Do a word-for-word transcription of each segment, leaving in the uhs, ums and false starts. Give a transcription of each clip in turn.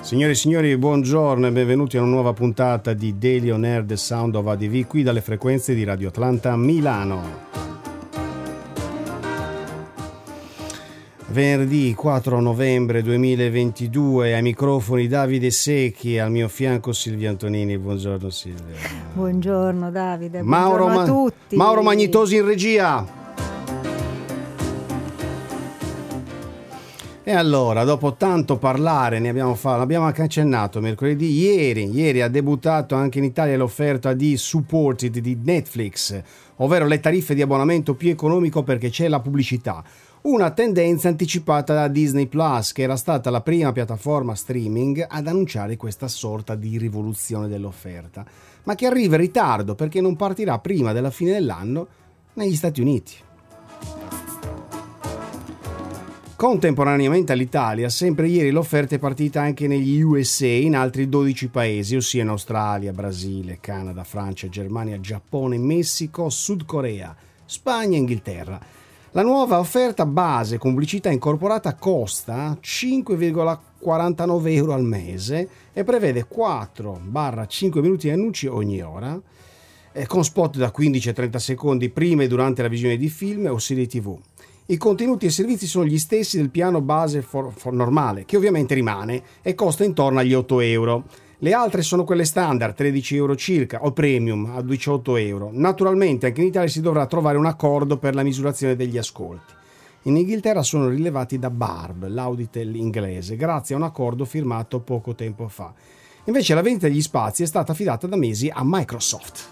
Signore e signori, buongiorno e benvenuti a una nuova puntata di Daily On Air The Sound of A D V qui dalle frequenze di Radio Atlanta Milano. Venerdì quattro novembre duemilaventidue, ai microfoni Davide Secchi, al mio fianco Silvia Antonini. Buongiorno Silvia. Buongiorno Davide, Mauro buongiorno Ma- a tutti. Mauro Magnitosi in regia. E allora, dopo tanto parlare, ne abbiamo fatto, l'abbiamo anche accennato mercoledì, ieri, ieri ha debuttato anche in Italia l'offerta di Supported di Netflix, ovvero le tariffe di abbonamento più economico perché c'è la pubblicità. Una tendenza anticipata da Disney Plus, che era stata la prima piattaforma streaming ad annunciare questa sorta di rivoluzione dell'offerta, ma che arriva in ritardo perché non partirà prima della fine dell'anno negli Stati Uniti. Contemporaneamente all'Italia, sempre ieri l'offerta è partita anche negli U S A e in altri dodici paesi, ossia in Australia, Brasile, Canada, Francia, Germania, Giappone, Messico, Sud Corea, Spagna e Inghilterra. La nuova offerta base con pubblicità incorporata costa cinque virgola quarantanove euro al mese e prevede quattro cinque minuti di annunci ogni ora, eh, con spot da quindici a trenta secondi prima e durante la visione di film o serie tivù. I contenuti e servizi sono gli stessi del piano base for, for normale, che ovviamente rimane e costa intorno agli otto euro. Le altre sono quelle standard, tredici euro circa, o premium a diciotto euro. Naturalmente anche in Italia si dovrà trovare un accordo per la misurazione degli ascolti. In Inghilterra sono rilevati da Barb, l'Auditel inglese, grazie a un accordo firmato poco tempo fa. Invece la vendita degli spazi è stata affidata da mesi a Microsoft.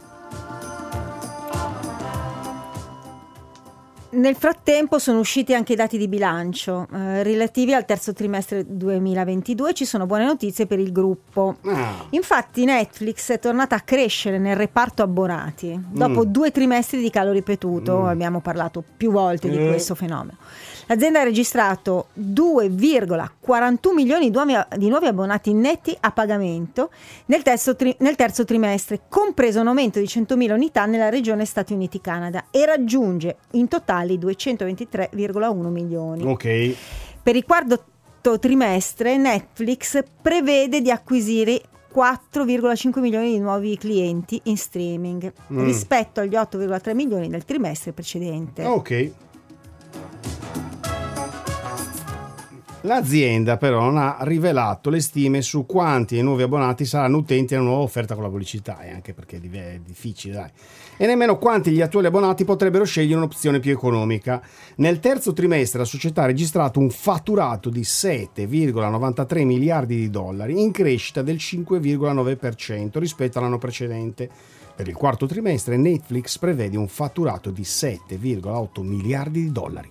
Nel frattempo sono usciti anche i dati di bilancio eh, relativi al terzo trimestre duemilaventidue. Ci sono buone notizie per il gruppo. Ah. Infatti Netflix è tornata a crescere nel reparto abbonati dopo mm. due trimestri di calo ripetuto. Mm. Abbiamo parlato più volte di mm. questo fenomeno. L'azienda ha registrato due virgola quarantuno milioni di nuovi, di nuovi abbonati netti a pagamento nel terzo, tri, nel terzo trimestre, compreso un aumento di centomila unità nella regione Stati Uniti-Canada, e raggiunge in totale i duecentoventitré virgola uno milioni. Ok. Per il quarto trimestre Netflix prevede di acquisire quattro virgola cinque milioni di nuovi clienti in streaming mm. rispetto agli otto virgola tre milioni del trimestre precedente. Ok. L'azienda però non ha rivelato le stime su quanti nuovi abbonati saranno utenti della nuova offerta con la pubblicità, e anche perché è difficile, dai. E nemmeno quanti gli attuali abbonati potrebbero scegliere un'opzione più economica. Nel terzo trimestre la società ha registrato un fatturato di sette virgola novantatré miliardi di dollari, in crescita del cinque virgola nove per cento rispetto all'anno precedente. Per il quarto trimestre Netflix prevede un fatturato di sette virgola otto miliardi di dollari.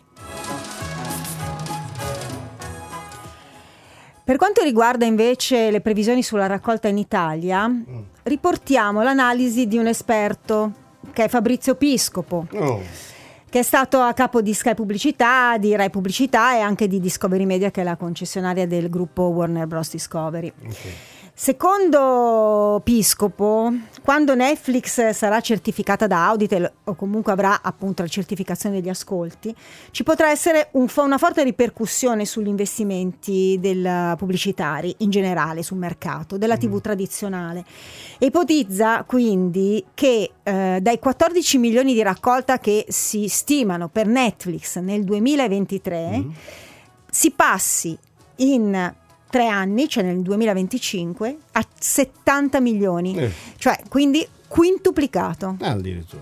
Per quanto riguarda invece le previsioni sulla raccolta in Italia, mm. riportiamo l'analisi di un esperto, che è Fabrizio Piscopo, oh. che è stato a capo di Sky Pubblicità, di Rai Pubblicità e anche di Discovery Media, che è la concessionaria del gruppo Warner Bros. Discovery. Okay. Secondo Piscopo, quando Netflix sarà certificata da Auditel o comunque avrà appunto la certificazione degli ascolti, ci potrà essere un, una forte ripercussione sugli investimenti del pubblicitari in generale sul mercato della tivù tradizionale. E ipotizza quindi che eh, dai quattordici milioni di raccolta che si stimano per Netflix nel duemilaventitré mm. si passi in tre anni, cioè nel duemilaventicinque, a settanta milioni, eh. cioè quindi quintuplicato. Addirittura.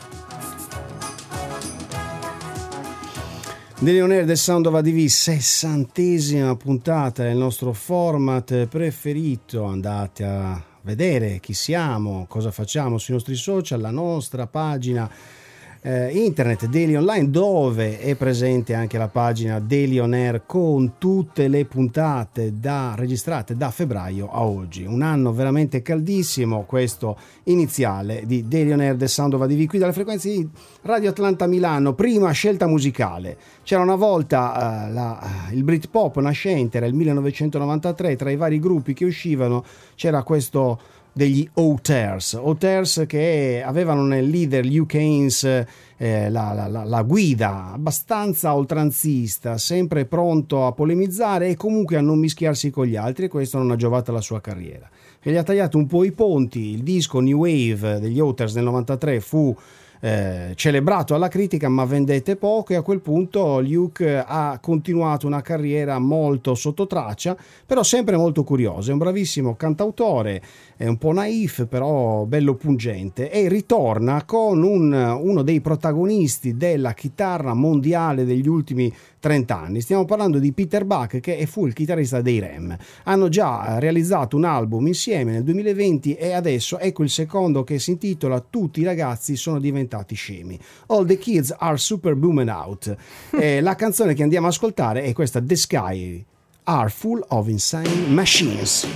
Daily On Air The Sound of A D V, sessantesima puntata del nostro format preferito. Andate a vedere chi siamo, cosa facciamo sui nostri social, la nostra pagina Eh, internet Daily Online, dove è presente anche la pagina Daily On Air con tutte le puntate da, registrate da febbraio a oggi. Un anno veramente caldissimo questo iniziale di Daily On Air The Sound of A D V qui dalle frequenze di Radio Atlanta Milano. Prima scelta musicale, c'era una volta uh, la, il Britpop nascente, era il millenovecentonovantatré, tra i vari gruppi che uscivano c'era questo degli Outers, Outers che avevano nel leader Luke Haynes eh, la, la, la, la guida abbastanza oltranzista, sempre pronto a polemizzare e comunque a non mischiarsi con gli altri, e questo non ha giovato alla sua carriera, che gli ha tagliato un po' i ponti. Il disco New Wave degli Outers nel novantatré fu Eh, celebrato alla critica ma vendette poco, e a quel punto Luke ha continuato una carriera molto sotto traccia, però sempre molto curiosa. È un bravissimo cantautore, è un po' naif però bello pungente, e ritorna con un, uno dei protagonisti della chitarra mondiale degli ultimi trenta anni. Stiamo parlando di Peter Buck, che fu il chitarrista dei R E M. Hanno già realizzato un album insieme nel duemilaventi e adesso ecco il secondo, che si intitola Tutti i ragazzi sono diventati scemi. All the kids are super booming out. E la canzone che andiamo a ascoltare è questa, The Sky are full of insane machines.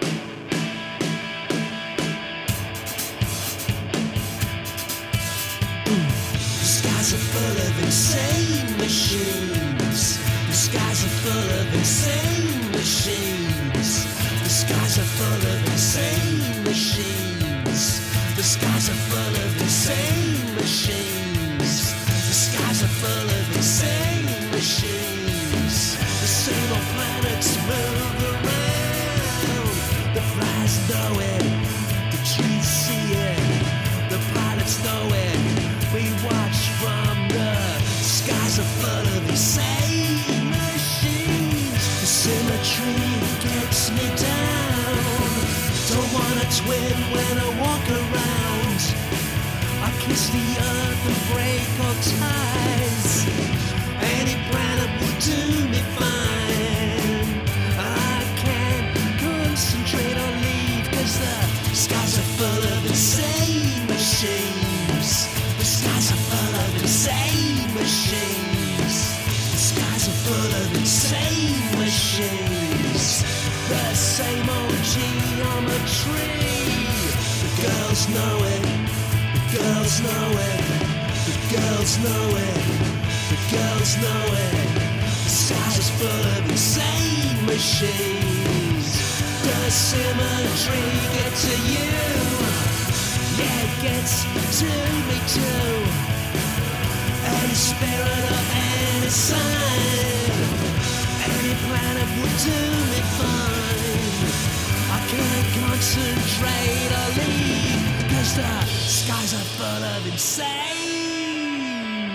The skies are full of insane machines. The skies are full of insane machines. The skies are full of insane machines. The skies are full of insane machines. The skies are full of insane machines. The same old planets move around. The flies know it, the trees see it, the pilots know it. We watch from the skies are full of insane machines. The symmetry gets me down. Don't wanna twin when I walk around. I kiss the earth and break all ties. Any planet will do me fine. I can't concentrate or leave, cause the skies are full of insane machines. The skies are full of insane machines. The skies are full of insane machines. The same old geometry. The girls know it. The girls know it. The girls know it. The girls know it. The skies are full of insane machines. The symmetry gets to you. Yeah, it gets to me too. Any spirit or any sign, any planet would do me fine. I can't concentrate or leave, cause the skies are full of insane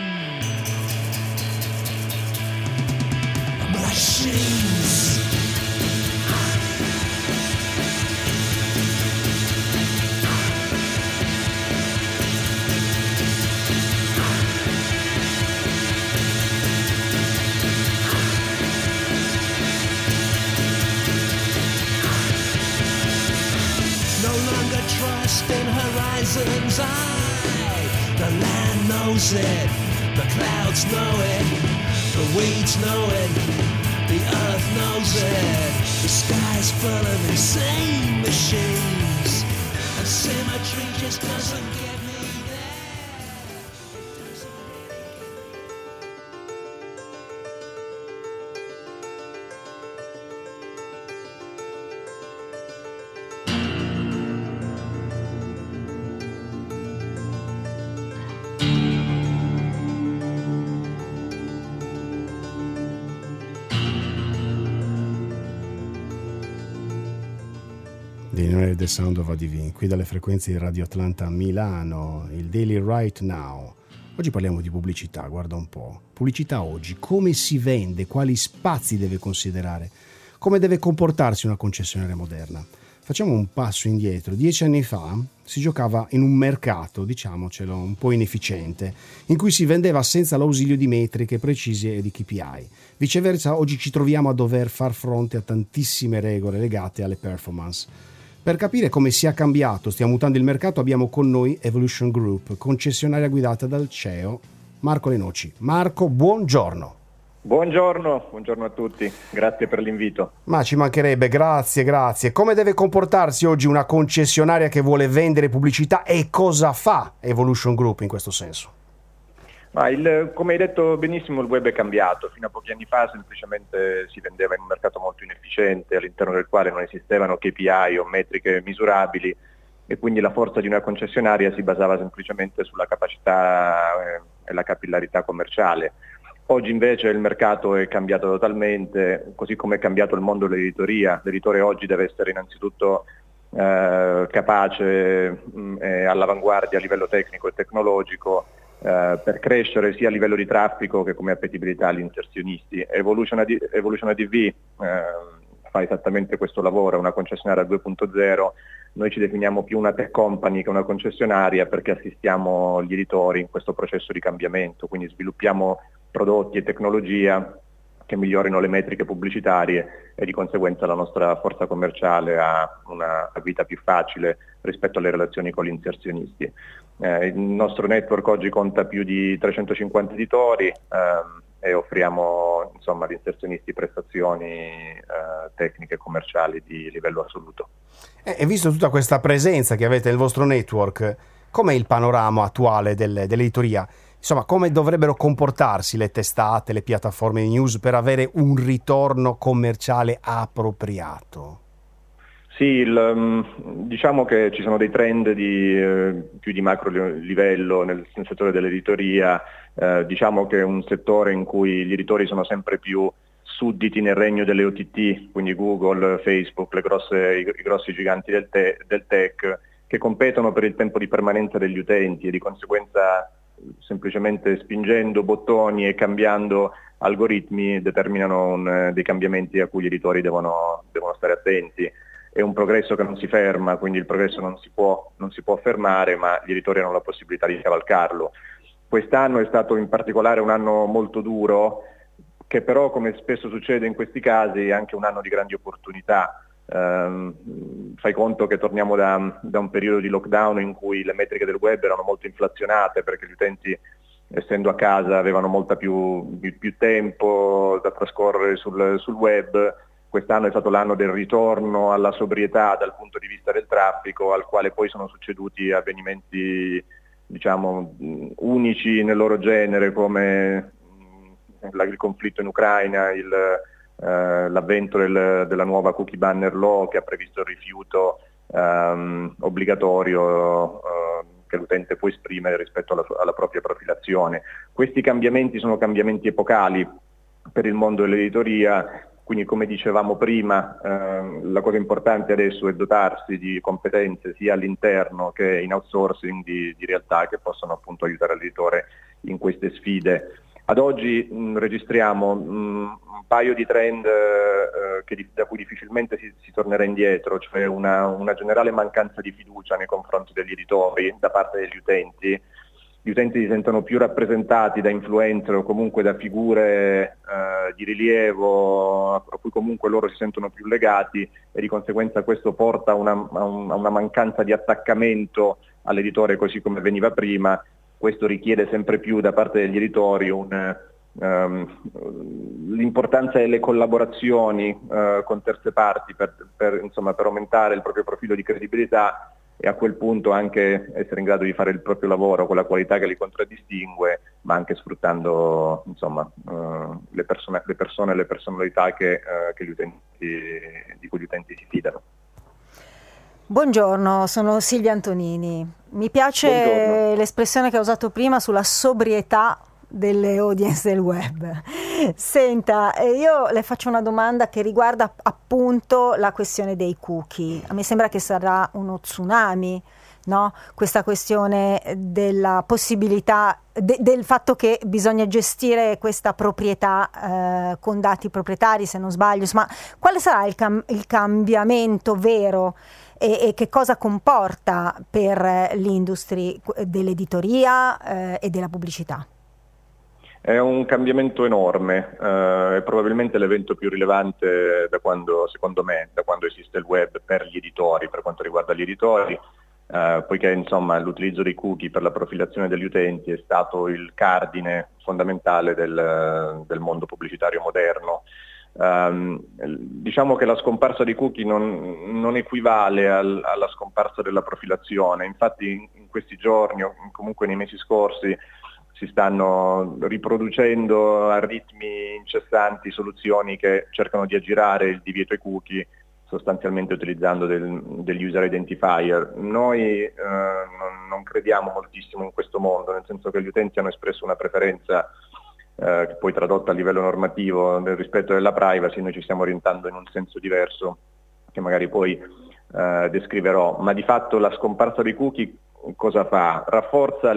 machines. Trust in horizons high. The land knows it, the clouds know it, the weeds know it, the earth knows it. The sky's full of insane machines, and symmetry just doesn't get me The Sound of Adivin, qui dalle frequenze di Radio Atlanta a Milano, il Daily Right Now. Oggi parliamo di pubblicità, guarda un po'. Pubblicità oggi, come si vende, quali spazi deve considerare, come deve comportarsi una concessionaria moderna. Facciamo un passo indietro. Dieci anni fa si giocava in un mercato, diciamocelo, un po' inefficiente, in cui si vendeva senza l'ausilio di metriche precise e di K P I. Viceversa, oggi ci troviamo a dover far fronte a tantissime regole legate alle performance. Per capire come sia cambiato, stia mutando il mercato, abbiamo con noi Evolution Group, concessionaria guidata dal C E O Marco Lenoci. Marco, buongiorno. Buongiorno, buongiorno a tutti, grazie per l'invito. Ma ci mancherebbe, grazie, grazie. Come deve comportarsi oggi una concessionaria che vuole vendere pubblicità e cosa fa Evolution Group in questo senso? Ma il, come hai detto benissimo, il web è cambiato. Fino a pochi anni fa semplicemente si vendeva in un mercato molto inefficiente, all'interno del quale non esistevano K P I o metriche misurabili, e quindi la forza di una concessionaria si basava semplicemente sulla capacità eh, e la capillarità commerciale. Oggi invece il mercato è cambiato totalmente, così come è cambiato il mondo dell'editoria. L'editore oggi deve essere innanzitutto eh, capace e all'avanguardia a livello tecnico e tecnologico eh, per crescere sia a livello di traffico che come appetibilità agli inserzionisti. Evolution, AD, Evolution A D V eh, fa esattamente questo lavoro, è una concessionaria due punto zero. Noi ci definiamo più una tech company che una concessionaria perché assistiamo gli editori in questo processo di cambiamento, quindi sviluppiamo prodotti e tecnologia che migliorino le metriche pubblicitarie e di conseguenza la nostra forza commerciale ha una vita più facile rispetto alle relazioni con gli inserzionisti. Eh, il nostro network oggi conta più di trecentocinquanta editori ehm, e offriamo insomma agli inserzionisti prestazioni eh, tecniche e commerciali di livello assoluto. E visto tutta questa presenza che avete nel vostro network, com'è il panorama attuale del, dell'editoria? Insomma, come dovrebbero comportarsi le testate, le piattaforme di news per avere un ritorno commerciale appropriato? Sì, il, diciamo che ci sono dei trend di, eh, più di macro livello nel, nel settore dell'editoria. Eh, diciamo che è un settore in cui gli editori sono sempre più sudditi nel regno delle O T T, quindi Google, Facebook, le grosse, i, i grossi giganti del, te, del tech, che competono per il tempo di permanenza degli utenti e di conseguenza semplicemente spingendo bottoni e cambiando algoritmi determinano un, dei cambiamenti a cui gli editori devono, devono stare attenti. È un progresso che non si ferma, quindi il progresso non si può, non si può fermare, ma gli editori hanno la possibilità di cavalcarlo. Quest'anno è stato in particolare un anno molto duro, che però, come spesso succede in questi casi, è anche un anno di grandi opportunità. Um, fai conto che torniamo da, da un periodo di lockdown in cui le metriche del web erano molto inflazionate perché gli utenti, essendo a casa, avevano molta più, più, più tempo da trascorrere sul, sul web. Quest'anno è stato l'anno del ritorno alla sobrietà dal punto di vista del traffico, al quale poi sono succeduti avvenimenti diciamo unici nel loro genere, come il conflitto in Ucraina, il Uh, l'avvento del, della nuova cookie banner law che ha previsto il rifiuto um, obbligatorio uh, che l'utente può esprimere rispetto alla, alla propria profilazione. Questi cambiamenti sono cambiamenti epocali per il mondo dell'editoria, quindi come dicevamo prima uh, la cosa importante adesso è dotarsi di competenze sia all'interno che in outsourcing di, di realtà che possono appunto aiutare l'editore in queste sfide. Ad oggi mh, registriamo mh, un paio di trend eh, che di, da cui difficilmente si, si tornerà indietro, cioè una, una generale mancanza di fiducia nei confronti degli editori da parte degli utenti. Gli utenti si sentono più rappresentati da influencer o comunque da figure eh, di rilievo a cui comunque loro si sentono più legati e di conseguenza questo porta a una, a una mancanza di attaccamento all'editore così come veniva prima. Questo richiede sempre più da parte degli editori un, um, l'importanza delle collaborazioni uh, con terze parti per, per, insomma, per aumentare il proprio profilo di credibilità e a quel punto anche essere in grado di fare il proprio lavoro con la qualità che li contraddistingue, ma anche sfruttando insomma, uh, le, persone, le persone e le personalità che, uh, che gli utenti, di cui gli utenti si fidano. Buongiorno, sono Silvia Antonini. Mi piace Buongiorno. L'espressione che ha usato prima sulla sobrietà delle audience del web. Senta, io le faccio una domanda che riguarda appunto la questione dei cookie. A me sembra che sarà uno tsunami, no? Questa questione della possibilità, de, del fatto che bisogna gestire questa proprietà eh, con dati proprietari, se non sbaglio. Ma quale sarà il, cam- il cambiamento vero? E, e che cosa comporta per l'industria dell'editoria eh, e della pubblicità? È un cambiamento enorme, eh, è probabilmente l'evento più rilevante da quando, secondo me, da quando esiste il web per gli editori, per quanto riguarda gli editori, eh, poiché insomma l'utilizzo dei cookie per la profilazione degli utenti è stato il cardine fondamentale del, del mondo pubblicitario moderno. Um, diciamo che la scomparsa di cookie non, non equivale al, alla scomparsa della profilazione, infatti in, in questi giorni o comunque nei mesi scorsi si stanno riproducendo a ritmi incessanti soluzioni che cercano di aggirare il divieto ai cookie sostanzialmente utilizzando del, degli user identifier. Noi eh, non, non crediamo moltissimo in questo mondo, nel senso che gli utenti hanno espresso una preferenza eh, che poi tradotta a livello normativo nel rispetto della privacy. Noi ci stiamo orientando in un senso diverso che magari poi eh, descriverò, ma di fatto la scomparsa dei cookie cosa fa? Rafforza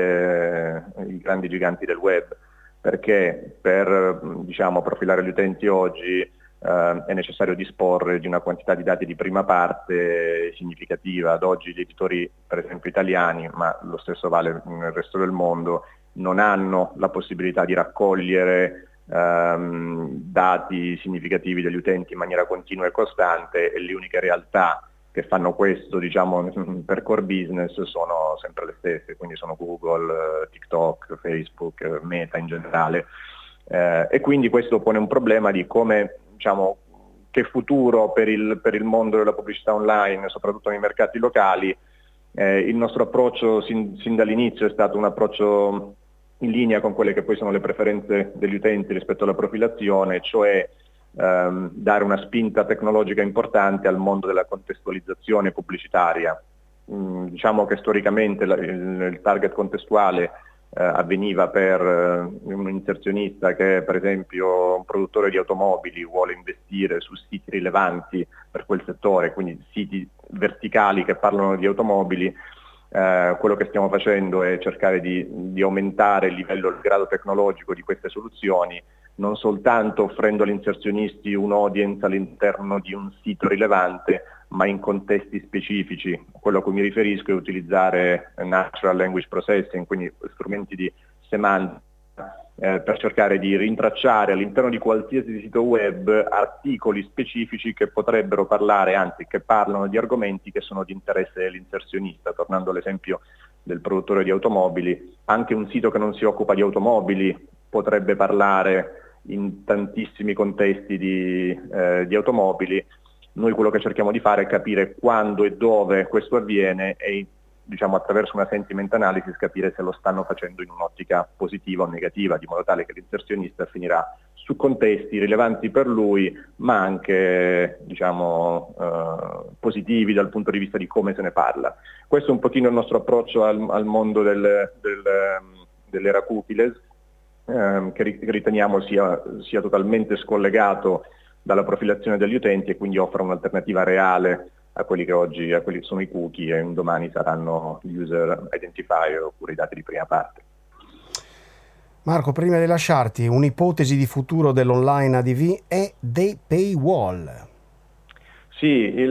le, i grandi giganti del web, perché per diciamo, profilare gli utenti oggi Uh, è necessario disporre di una quantità di dati di prima parte significativa. Ad oggi gli editori, per esempio italiani, ma lo stesso vale nel resto del mondo, non hanno la possibilità di raccogliere um, dati significativi degli utenti in maniera continua e costante, e le uniche realtà che fanno questo, diciamo, per core business sono sempre le stesse, quindi sono Google, TikTok, Facebook, Meta in generale. Uh, e quindi questo pone un problema di come diciamo, che futuro per il, per il mondo della pubblicità online, soprattutto nei mercati locali. Eh, il nostro approccio sin, sin dall'inizio è stato un approccio in linea con quelle che poi sono le preferenze degli utenti rispetto alla profilazione, cioè ehm, dare una spinta tecnologica importante al mondo della contestualizzazione pubblicitaria. Mm, diciamo che storicamente la, il, il target contestuale Eh, avveniva per eh, un inserzionista che, per esempio, un produttore di automobili vuole investire su siti rilevanti per quel settore, quindi siti verticali che parlano di automobili. Eh, quello che stiamo facendo è cercare di, di aumentare il livello, il grado tecnologico di queste soluzioni, non soltanto offrendo agli inserzionisti un'audience all'interno di un sito rilevante, ma in contesti specifici. Quello a cui mi riferisco è utilizzare natural language processing, quindi strumenti di semantica, eh, per cercare di rintracciare all'interno di qualsiasi sito web articoli specifici che potrebbero parlare, anzi che parlano di argomenti che sono di interesse dell'inserzionista. Tornando all'esempio del produttore di automobili, anche un sito che non si occupa di automobili potrebbe parlare in tantissimi contesti di, eh, di automobili. Noi quello che cerchiamo di fare è capire quando e dove questo avviene e, diciamo, attraverso una sentiment analysis capire se lo stanno facendo in un'ottica positiva o negativa, di modo tale che l'inserzionista finirà su contesti rilevanti per lui, ma anche diciamo, eh, positivi dal punto di vista di come se ne parla. Questo è un pochino il nostro approccio al, al mondo del, del, dell'era cookieless, ehm, che riteniamo sia, sia totalmente scollegato dalla profilazione degli utenti e quindi offre un'alternativa reale a quelli che oggi a quelli che sono i cookie e un domani saranno gli user identifier oppure i dati di prima parte. Marco, prima di lasciarti, un'ipotesi di futuro dell'online A D V è dei paywall. Sì,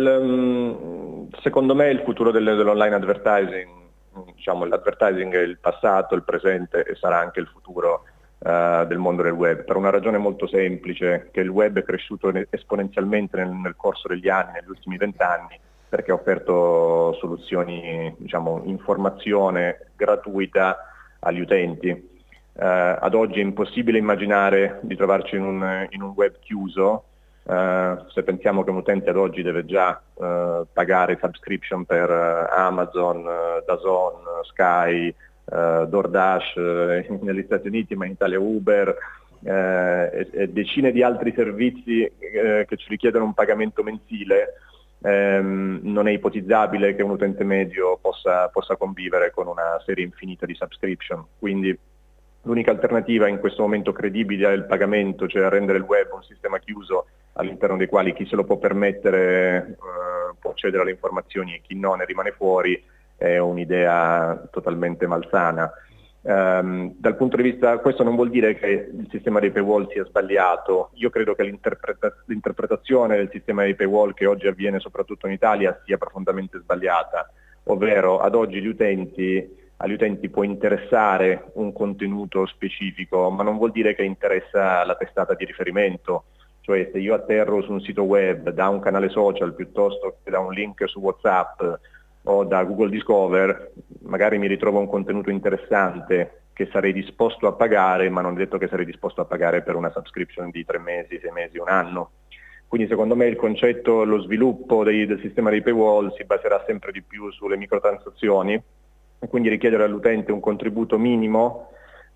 il, secondo me il futuro del, dell'online advertising, diciamo l'advertising è il passato, il presente e sarà anche il futuro Uh, del mondo del web, per una ragione molto semplice, che il web è cresciuto esponenzialmente nel, nel corso degli anni, negli ultimi vent'anni, perché ha offerto soluzioni, diciamo, informazione gratuita agli utenti. Uh, ad oggi è impossibile immaginare di trovarci in un, in un web chiuso. Uh, se pensiamo che un utente ad oggi deve già uh, pagare subscription per uh, Amazon, uh, DAZN, Sky, Uh, DoorDash uh, negli Stati Uniti, ma in Italia Uber uh, e, e decine di altri servizi uh, che ci richiedono un pagamento mensile, um, non è ipotizzabile che un utente medio possa, possa convivere con una serie infinita di subscription. Quindi l'unica alternativa in questo momento credibile è il pagamento, cioè rendere il web un sistema chiuso all'interno dei quali chi se lo può permettere uh, può accedere alle informazioni e chi no ne rimane fuori. È un'idea totalmente malsana. Um, dal punto di vista, questo non vuol dire che il sistema dei paywall sia sbagliato. Io credo che l'interpreta- l'interpretazione del sistema dei paywall che oggi avviene soprattutto in Italia sia profondamente sbagliata, ovvero ad oggi gli utenti, agli utenti può interessare un contenuto specifico, ma non vuol dire che interessa la testata di riferimento. Cioè, se io atterro su un sito web da un canale social piuttosto che da un link su WhatsApp o da Google Discover, magari mi ritrovo un contenuto interessante che sarei disposto a pagare, ma non è detto che sarei disposto a pagare per una subscription di tre mesi, sei mesi, un anno. Quindi secondo me il concetto, lo sviluppo dei, del sistema dei paywall si baserà sempre di più sulle microtransazioni e quindi richiedere all'utente un contributo minimo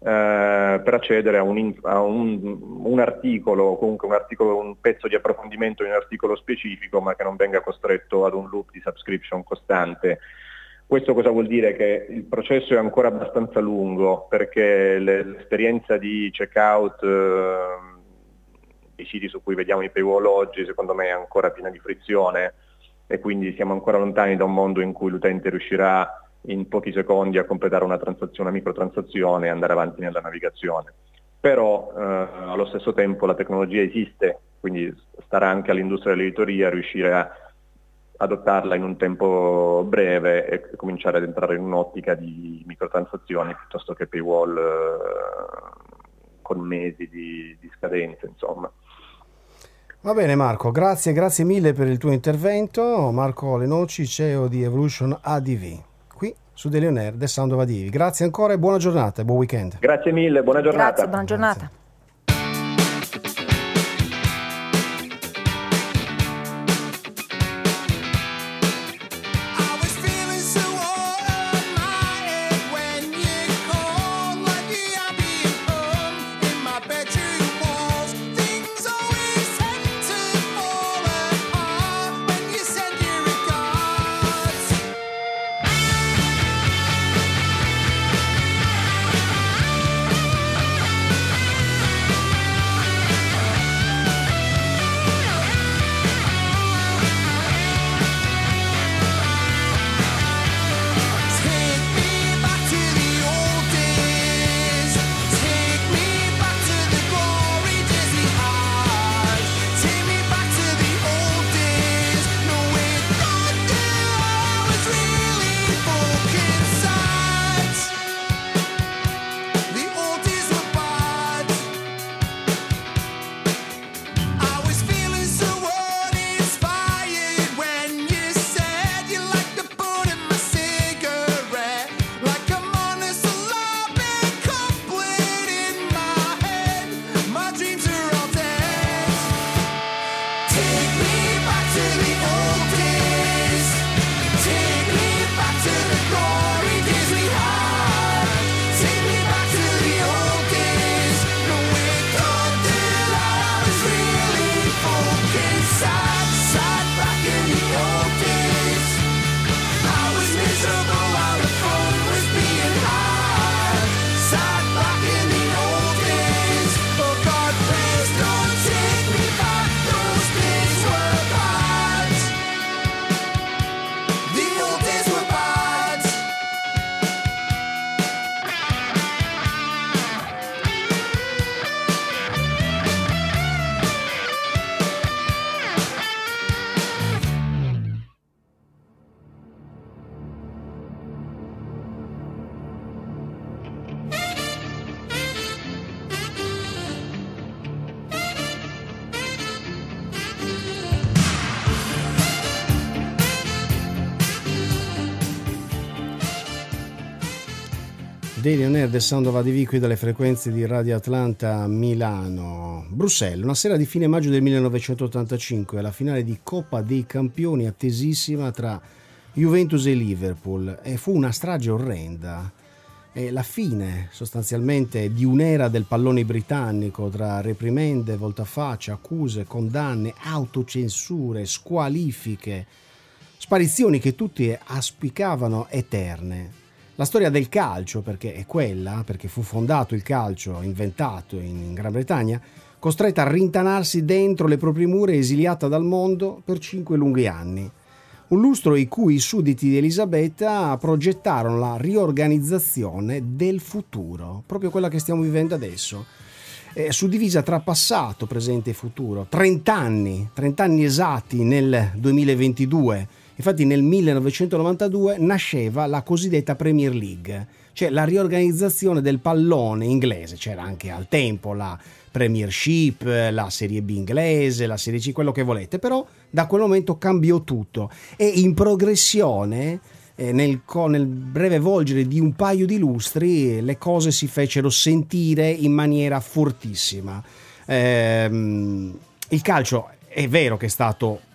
eh, per accedere a, un, a un, un articolo, comunque un articolo, un pezzo di approfondimento in un articolo specifico, ma che non venga costretto ad un loop di subscription costante. Questo cosa vuol dire? Che il processo è ancora abbastanza lungo, perché le, l'esperienza di checkout eh, dei siti su cui vediamo i paywall oggi, secondo me è ancora piena di frizione, e quindi siamo ancora lontani da un mondo in cui l'utente riuscirà in pochi secondi a completare una transazione, una microtransazione e andare avanti nella navigazione. Però eh, allo stesso tempo la tecnologia esiste, quindi starà anche all'industria dell'editoria riuscire a adottarla in un tempo breve e cominciare ad entrare in un'ottica di microtransazioni piuttosto che paywall eh, con mesi di, di scadenza, insomma. Va bene Marco, grazie, grazie mille per il tuo intervento. Marco Lenoci, C E O di Evolution A D V, qui su Daily On Air, The Sound of A D V. Grazie ancora e buona giornata e buon weekend. Grazie mille, buona giornata. Grazie, buona giornata. Grazie. Daily On Air, The Sound of A D V, qui dalle frequenze di Radio Atlanta Milano. Bruxelles, una sera di fine maggio del millenovecentottantacinque, la finale di Coppa dei Campioni attesissima tra Juventus e Liverpool, e fu una strage orrenda. E la fine sostanzialmente di un'era del pallone britannico, tra reprimende, voltafaccia, accuse, condanne, autocensure, squalifiche, sparizioni che tutti auspicavano eterne. La storia del calcio, perché è quella, perché fu fondato il calcio, inventato in Gran Bretagna, costretta a rintanarsi dentro le proprie mura e esiliata dal mondo per cinque lunghi anni. Un lustro in cui i sudditi di Elisabetta progettarono la riorganizzazione del futuro, proprio quella che stiamo vivendo adesso, eh, suddivisa tra passato, presente e futuro. trent'anni, trent'anni esatti nel duemilaventidue. Infatti nel millenovecentonovantadue nasceva la cosiddetta Premier League, cioè la riorganizzazione del pallone inglese. C'era anche al tempo la Premiership, la Serie B inglese, la Serie C, quello che volete, però da quel momento cambiò tutto e in progressione, eh, nel, nel breve volgere di un paio di lustri, le cose si fecero sentire in maniera fortissima. Ehm, il calcio è vero che è stato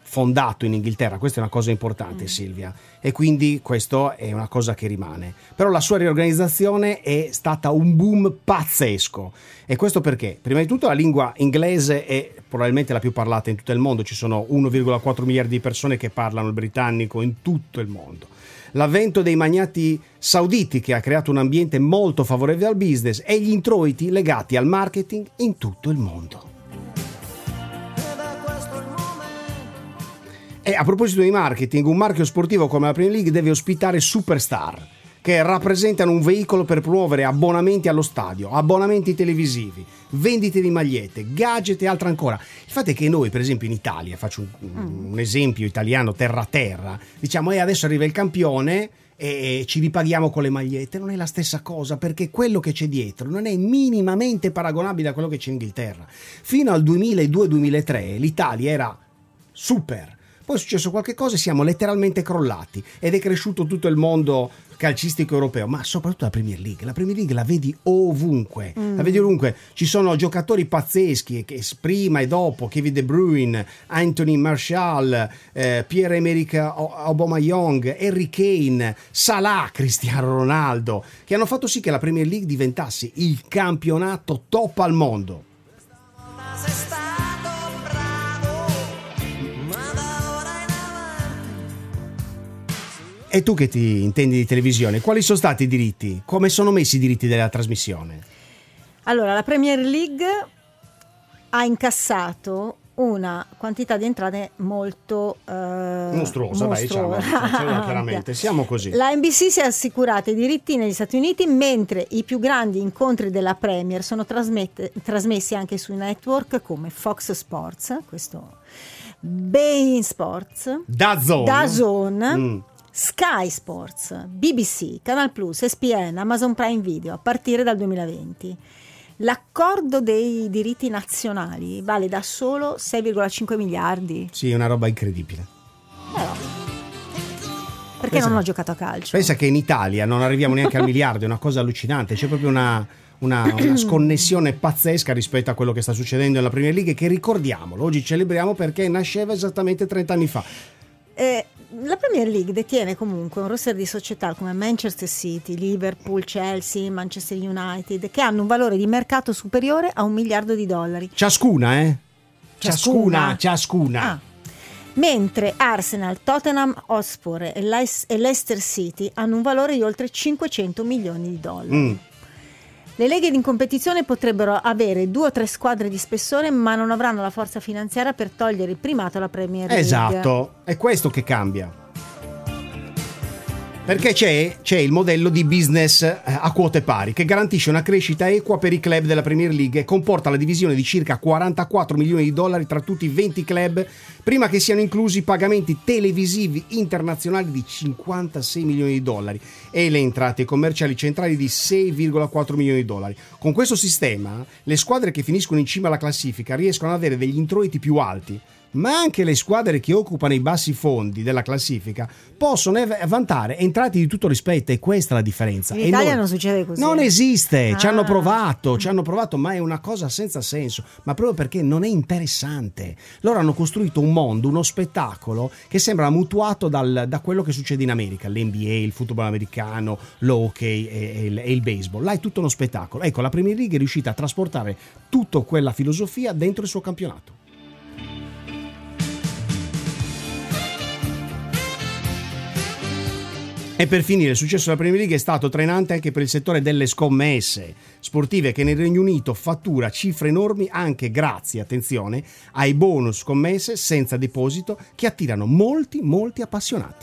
fondato in Inghilterra, questa è una cosa importante, mm. Silvia, e quindi questo è una cosa che rimane. Però la sua riorganizzazione è stata un boom pazzesco, e questo perché? Prima di tutto la lingua inglese è probabilmente la più parlata in tutto il mondo, ci sono uno virgola quattro miliardi di persone che parlano il britannico in tutto il mondo. L'avvento dei magnati sauditi che ha creato un ambiente molto favorevole al business e gli introiti legati al marketing in tutto il mondo. E a proposito di marketing, un marchio sportivo come la Premier League deve ospitare superstar che rappresentano un veicolo per promuovere abbonamenti allo stadio, abbonamenti televisivi, vendite di magliette, gadget e altro ancora. Il fatto è che noi, per esempio in Italia, faccio un, un esempio italiano terra a terra, diciamo e adesso arriva il campione e ci ripaghiamo con le magliette. Non è la stessa cosa, perché quello che c'è dietro non è minimamente paragonabile a quello che c'è in Inghilterra. Fino al duemiladue duemilatré l'Italia era super. Poi è successo qualche cosa e siamo letteralmente crollati ed è cresciuto tutto il mondo calcistico europeo, ma soprattutto la Premier League. La Premier League la vedi ovunque, mm. la vedi ovunque. Ci sono giocatori pazzeschi che prima e dopo, Kevin De Bruyne, Anthony Martial, eh, Pierre-Emerick Aubameyang, Harry Kane, Salah, Cristiano Ronaldo, che hanno fatto sì che la Premier League diventasse il campionato top al mondo. E tu che ti intendi di televisione, quali sono stati i diritti? Come sono messi i diritti della trasmissione? Allora, la Premier League ha incassato una quantità di entrate molto eh, mostruosa, dai, diciamo, chiaramente, siamo così. La N B C si è assicurata i diritti negli Stati Uniti, mentre i più grandi incontri della Premier sono trasmessi anche sui network come Fox Sports, questo beIN Sports, DAZN, DAZN mm. Sky Sports, B B C, Canal Plus, E S P N, Amazon Prime Video a partire dal duemilaventi. L'accordo dei diritti nazionali vale da solo sei virgola cinque miliardi. Sì, è una roba incredibile. Però, perché pensa, non ho giocato a calcio? Pensa che in Italia non arriviamo neanche al miliardo, è una cosa allucinante, c'è proprio una, una, una sconnessione pazzesca rispetto a quello che sta succedendo nella Premier League, che ricordiamolo, oggi celebriamo perché nasceva esattamente trenta anni fa. Eh, la Premier League detiene comunque un roster di società come Manchester City, Liverpool, Chelsea, Manchester United, che hanno un valore di mercato superiore a un miliardo di dollari. Ciascuna, eh? Ciascuna, ciascuna. ciascuna. Ah. Mentre Arsenal, Tottenham Hotspur e Leicester City hanno un valore di oltre cinquecento milioni di dollari. Mm. Le leghe in competizione potrebbero avere due o tre squadre di spessore, ma non avranno la forza finanziaria per togliere il primato alla Premier League. Esatto, è questo che cambia. Perché c'è, c'è il modello di business a quote pari che garantisce una crescita equa per i club della Premier League e comporta la divisione di circa quarantaquattro milioni di dollari tra tutti i venti club, prima che siano inclusi pagamenti televisivi internazionali di cinquantasei milioni di dollari e le entrate commerciali centrali di sei virgola quattro milioni di dollari. Con questo sistema le squadre che finiscono in cima alla classifica riescono ad avere degli introiti più alti, ma anche le squadre che occupano i bassi fondi della classifica possono vantare entrate di tutto rispetto, e questa è la differenza. In Italia noi, non succede così. Non esiste, ah. ci hanno provato, ci hanno provato, ma è una cosa senza senso, ma proprio perché non è interessante. Loro hanno costruito un mondo, uno spettacolo che sembra mutuato dal, da quello che succede in America, l'N B A, il football americano, l'hockey e, e, il, e il baseball. Là è tutto uno spettacolo. Ecco, la Premier League è riuscita a trasportare tutta quella filosofia dentro il suo campionato. E per finire, il successo della Premier League è stato trainante anche per il settore delle scommesse sportive, che nel Regno Unito fattura cifre enormi anche grazie, attenzione, ai bonus scommesse senza deposito che attirano molti, molti appassionati.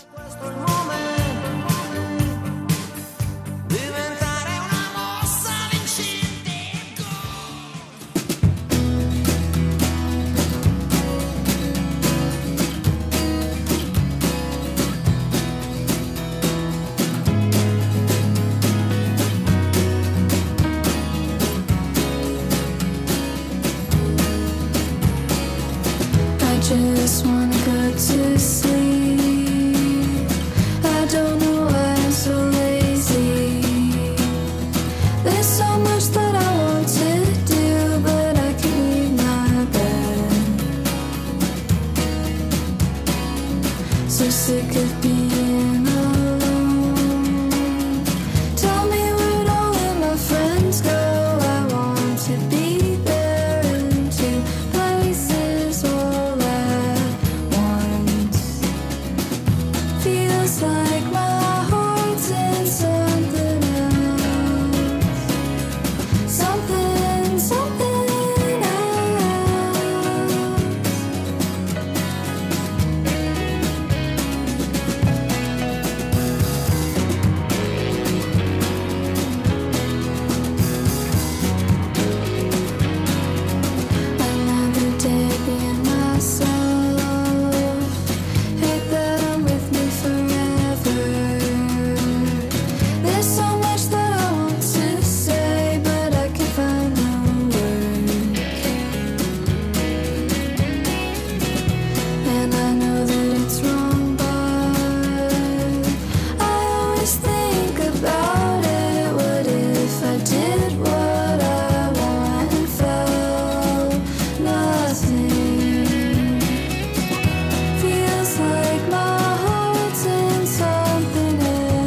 Just wanna go to sleep. so sick of being alone. Tell me where'd all of my friends go? I want to be there in two places all at once. Feels like my heart's in something else. Something, something else. Another day being myself. Hate that I'm with me forever. There's so much that I want to say, but I can't find the words. And I know that it's wrong, but I always think about it. What if I did what I want and felt nothing? Feels like my heart's in something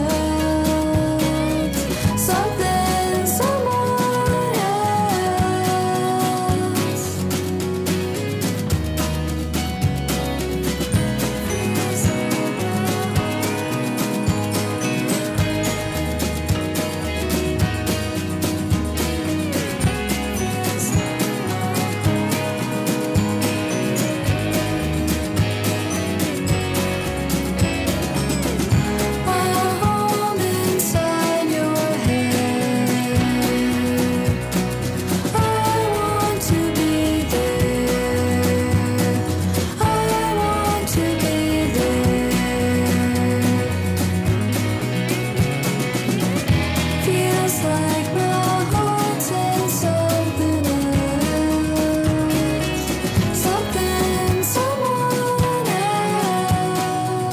else. Something, someone else. Feels I'm home inside your head. I want to be there. I want to be there. Feels like my heart's in something else. Something, someone else.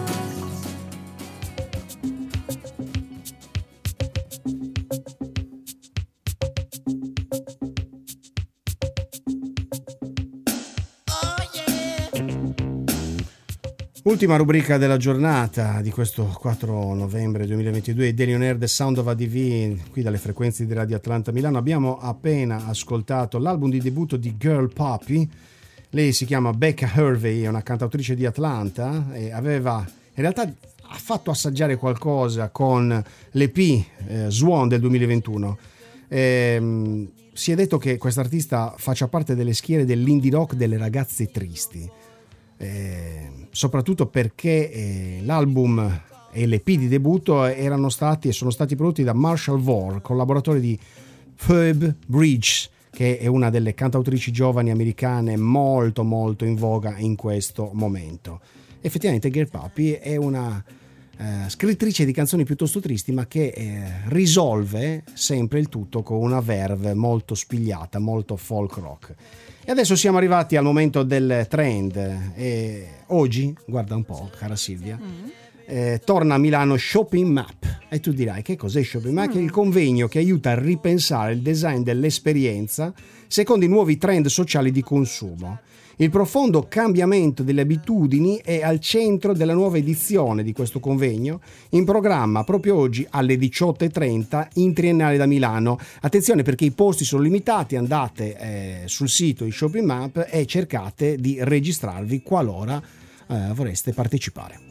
Ultima rubrica della giornata di questo quattro novembre duemilaventidue, Daily On Air, The Sound of A D V, qui dalle frequenze di Radio Atlanta Milano. Abbiamo appena ascoltato l'album di debutto di Girl Poppy. Lei si chiama Becca Hervey, è una cantautrice di Atlanta e aveva, in realtà ha fatto assaggiare qualcosa con l'E P eh, Swan del duemilaventuno. Ehm, si è detto che quest'artista faccia parte delle schiere dell'indie rock delle ragazze tristi. Eh, soprattutto perché eh, l'album e l'E P di debutto erano stati e sono stati prodotti da Marshall Vore, collaboratore di Phoebe Bridgers, che è una delle cantautrici giovani americane molto molto in voga in questo momento. Effettivamente Girl Poppy è una eh, scrittrice di canzoni piuttosto tristi, ma che eh, risolve sempre il tutto con una verve molto spigliata, molto folk rock. E adesso siamo arrivati al momento del trend e oggi, guarda un po', cara Silvia, mm. eh, torna a Milano Shopping Map. E tu dirai, che cos'è Shopping Map? Mm. Che è il convegno che aiuta a ripensare il design dell'esperienza secondo i nuovi trend sociali di consumo. Il profondo cambiamento delle abitudini è al centro della nuova edizione di questo convegno, in programma proprio oggi alle diciotto e trenta in Triennale da Milano. Attenzione, perché i posti sono limitati, andate eh, sul sito di Shopping Map e cercate di registrarvi qualora eh, vorreste partecipare.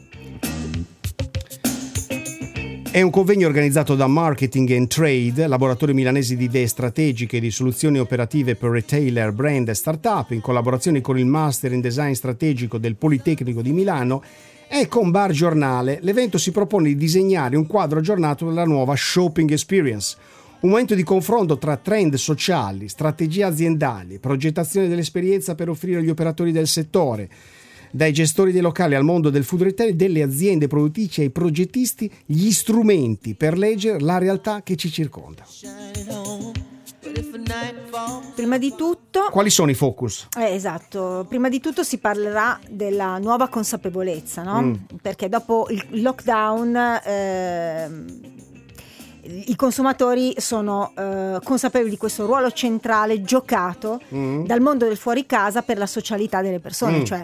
È un convegno organizzato da Marketing and Trade, laboratori milanesi di idee strategiche e di soluzioni operative per retailer, brand e startup, in collaborazione con il Master in Design Strategico del Politecnico di Milano e con Bar Giornale. L'evento si propone di disegnare un quadro aggiornato della nuova shopping experience, un momento di confronto tra trend sociali, strategie aziendali, progettazione dell'esperienza per offrire agli operatori del settore, dai gestori dei locali al mondo del food retail, delle aziende produttrici ai progettisti, gli strumenti per leggere la realtà che ci circonda. Prima di tutto, quali sono i focus? Eh, esatto, prima di tutto si parlerà della nuova consapevolezza, no? Mm. Perché dopo il lockdown eh, i consumatori sono eh, consapevoli di questo ruolo centrale giocato mm. dal mondo del fuori casa per la socialità delle persone, mm. cioè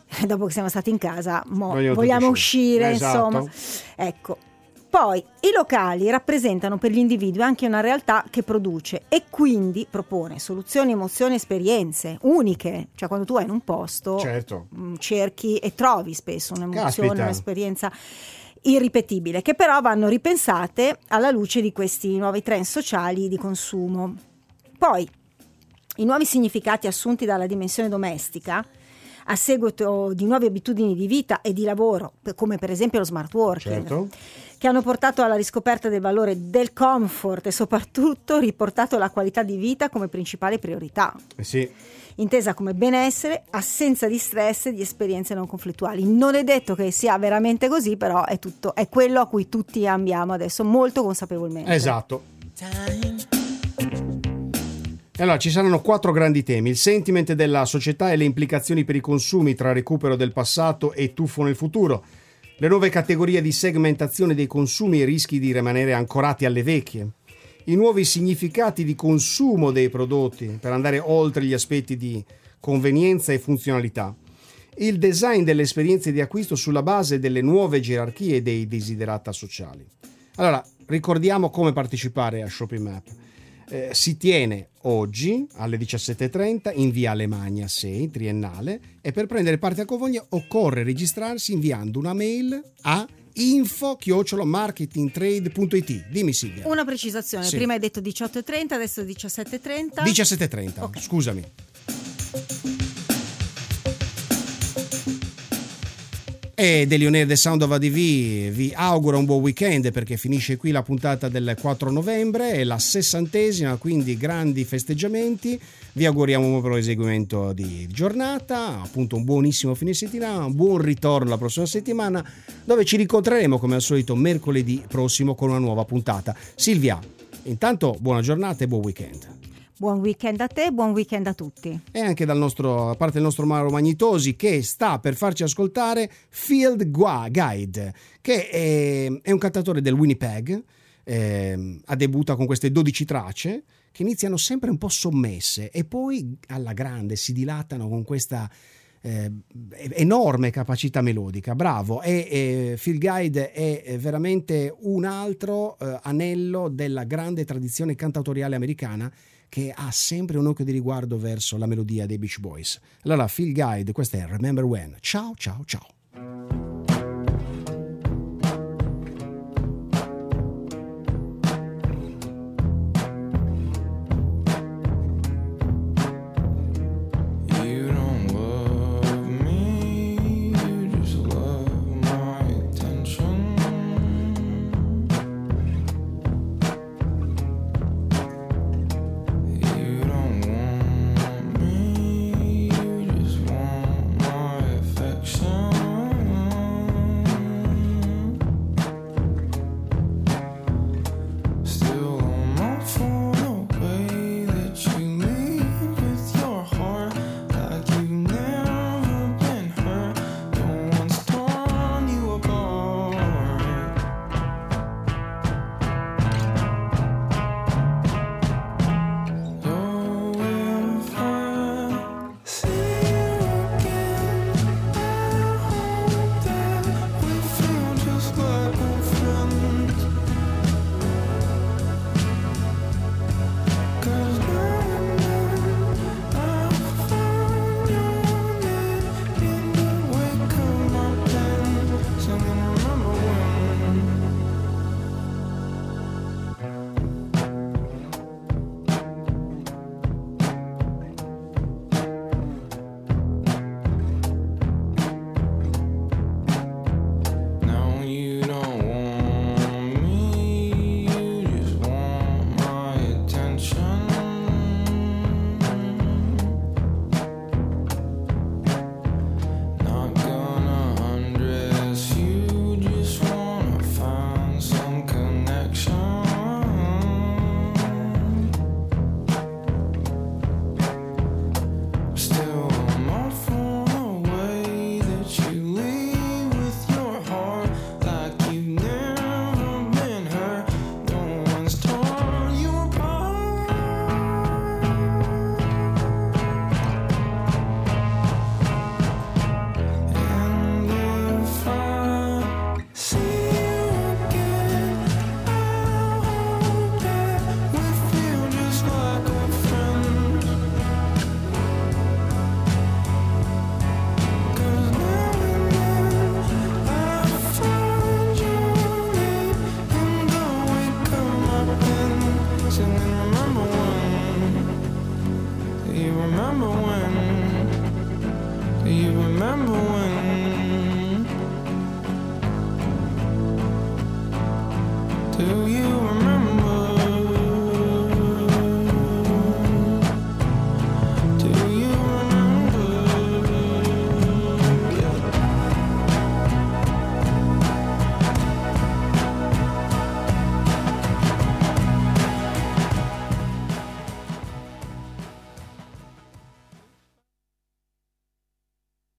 dopo che siamo stati in casa, mo Vogliono vogliamo tutti uscire, Esatto. insomma. Ecco. Poi i locali rappresentano per gli individui anche una realtà che produce e quindi propone soluzioni, emozioni, esperienze uniche. Cioè quando tu vai in un posto, Certo. mh, cerchi e trovi spesso un'emozione, Caspita. un'esperienza irripetibile, che però vanno ripensate alla luce di questi nuovi trend sociali di consumo. Poi i nuovi significati assunti dalla dimensione domestica a seguito di nuove abitudini di vita e di lavoro, come per esempio lo smart working, Certo. che hanno portato alla riscoperta del valore del comfort e soprattutto riportato la qualità di vita come principale priorità, Eh sì. intesa come benessere, assenza di stress e di esperienze non conflittuali. Non è detto che sia veramente così, però è tutto, è quello a cui tutti ambiamo adesso molto consapevolmente. Esatto. Time. Allora, ci saranno quattro grandi temi: il sentiment della società e le implicazioni per i consumi tra recupero del passato e tuffo nel futuro, le nuove categorie di segmentazione dei consumi e i rischi di rimanere ancorati alle vecchie, i nuovi significati di consumo dei prodotti per andare oltre gli aspetti di convenienza e funzionalità, il design delle esperienze di acquisto sulla base delle nuove gerarchie e dei desiderata sociali. Allora, ricordiamo come partecipare a Shopping Map. Eh, si tiene oggi alle diciassette e trenta in via Alemagna sei, triennale, e per prendere parte a convegno occorre registrarsi inviando una mail a info chiocciola marketingtrade punto it. Dimmi Silvia. Una precisazione, Sì. prima hai detto diciotto e trenta, adesso diciassette e trenta. diciassette e trenta, Ok. scusami. E Delionere The Sound of A D V vi augura un buon weekend, perché finisce qui la puntata del quattro novembre, è la sessantesima, quindi grandi festeggiamenti. Vi auguriamo un buon proseguimento di giornata, appunto un buonissimo fine settimana, un buon ritorno la prossima settimana, dove ci rincontreremo come al solito mercoledì prossimo con una nuova puntata. Silvia, intanto buona giornata e buon weekend. Buon weekend a te, buon weekend a tutti. E anche dal nostro, a parte il nostro Mauro Magnitosi, che sta per farci ascoltare Field Guide, che è, è un cantatore del Winnipeg, eh, ha debutta con queste dodici tracce che iniziano sempre un po' sommesse e poi alla grande si dilatano con questa eh, enorme capacità melodica. Bravo, e eh, Field Guide è veramente un altro eh, anello della grande tradizione cantautoriale americana, che ha sempre un occhio di riguardo verso la melodia dei Beach Boys. Allora, Field Guide, questa è Remember When. Ciao, ciao, ciao. You don't love me, you just love my attention. You don't want me, you just want my affection. Do you